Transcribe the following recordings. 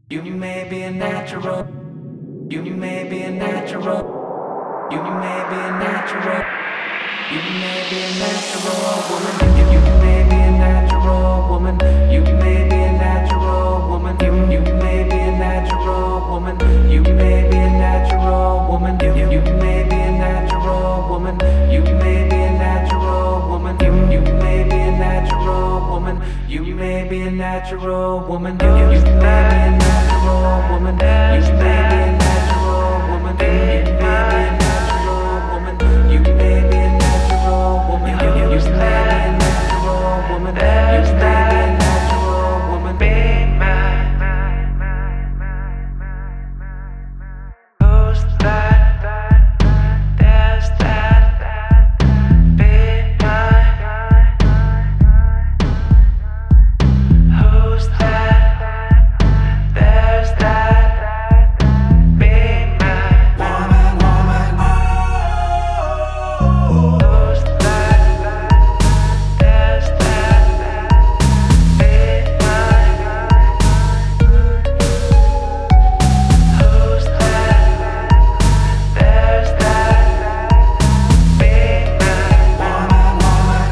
You may be a natural. You may be a natural. You may be a natural. You may be a natural woman. You may be a natural woman. You may be a natural woman. You may be a natural woman. You may be a natural woman. You may be a natural woman. You may be a natural woman. You may be a natural woman. You may be a natural woman. You may be a natural woman. You may be a natural woman. You may be a natural woman. You may be a natural woman. You may be a natural woman. You may be a natural woman. Be mine. Who's that? There's that. Be mine. Who's that? There's that. Be mine. Woman, woman. Who's that? There's that. Be mine. Who's that? There's that. Be mine. Woman, woman.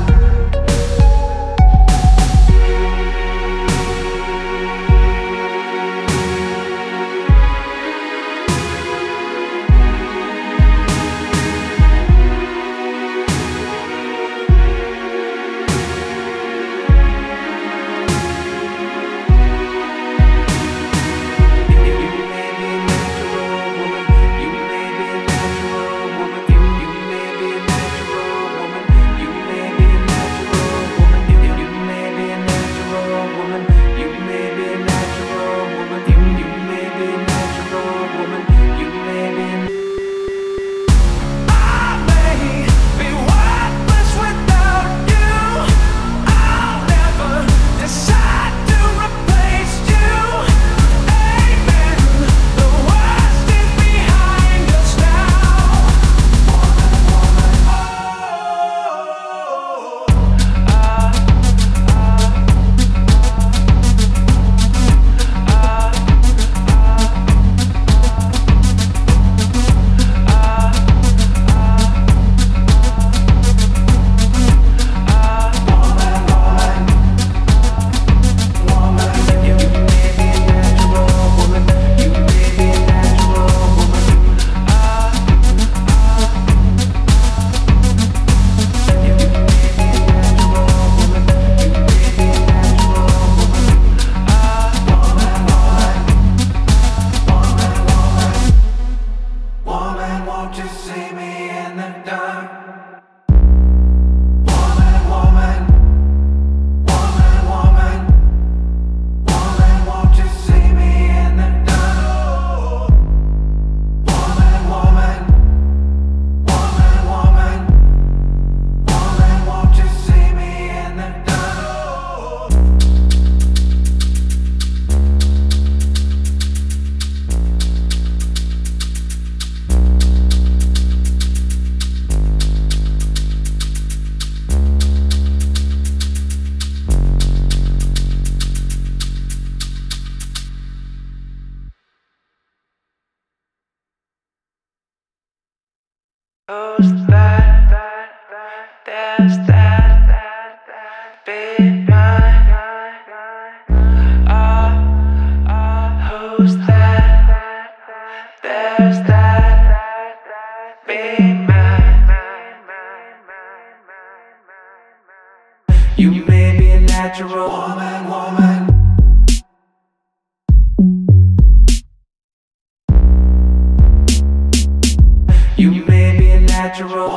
Woman, won't you see me in the dark? Woman, woman. Woman, woman. Woman, won't you see me in the dark? Woman, woman. Woman, woman. Woman, won't you see me in the dark? Who's that? There's that. Be mine. Who's that? There's that. Be mine. You may be a natural woman, woman. You may be a natural